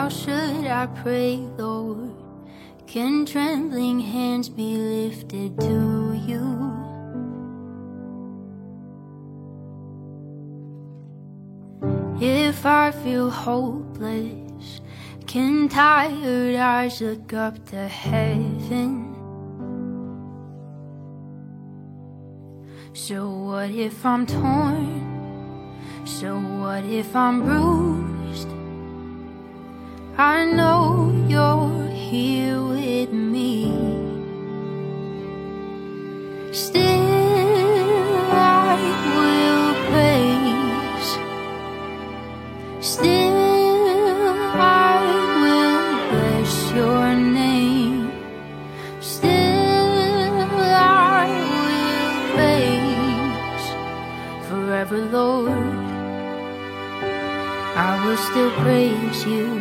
How should I pray, Lord? Can trembling hands be lifted to you? If I feel hopeless, can tired eyes look up to heaven? So what if I'm torn? So what if I'm bruised? I know you're here with me. Still I will praise. Still I will bless your name. Still I will praise. Forever, Lord, I will still praise you.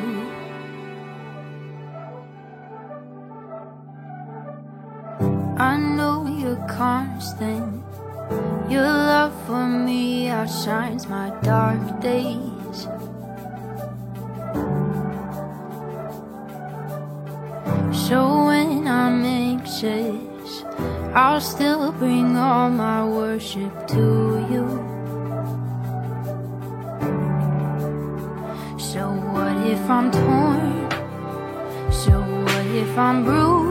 I know you're constant. Your love for me outshines my dark days. So when I'm anxious, I'll still bring all my worship to you. So what if I'm torn? So what if I'm bruised?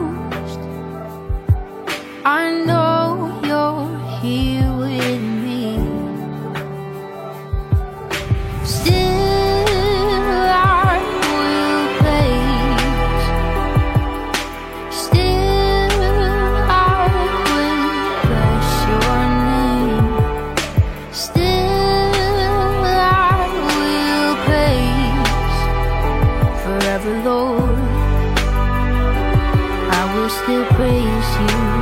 I know you're here with me. Still I will praise. Still I will bless your name. Still I will praise. Forever, Lord, I will still praise you.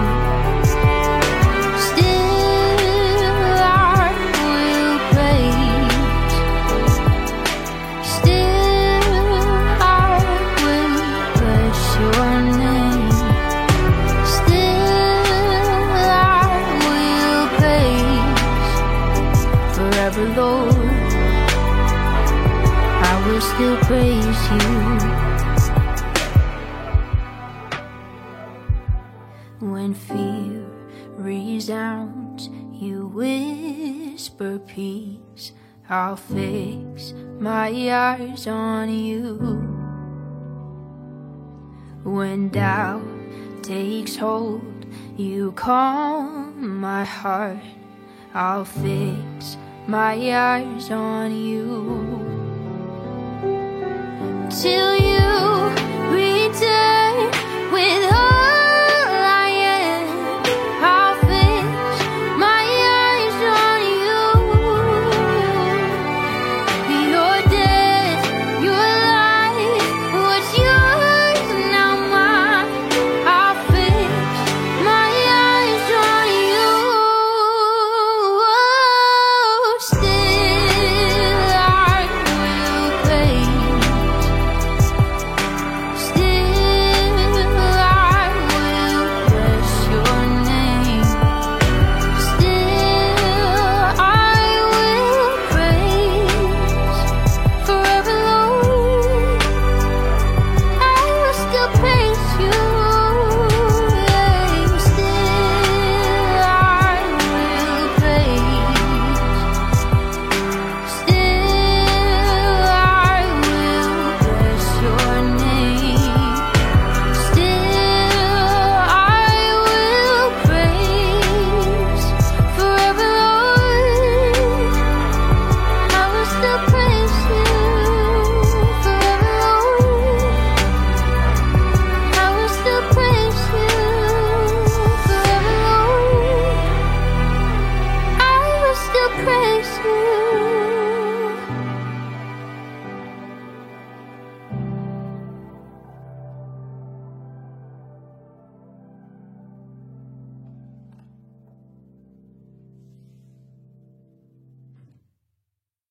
Lord, I will still praise you. When fear resounds, you whisper peace. I'll fix my eyes on you. When doubt takes hold, you calm my heart. I'll fix my eyes on you till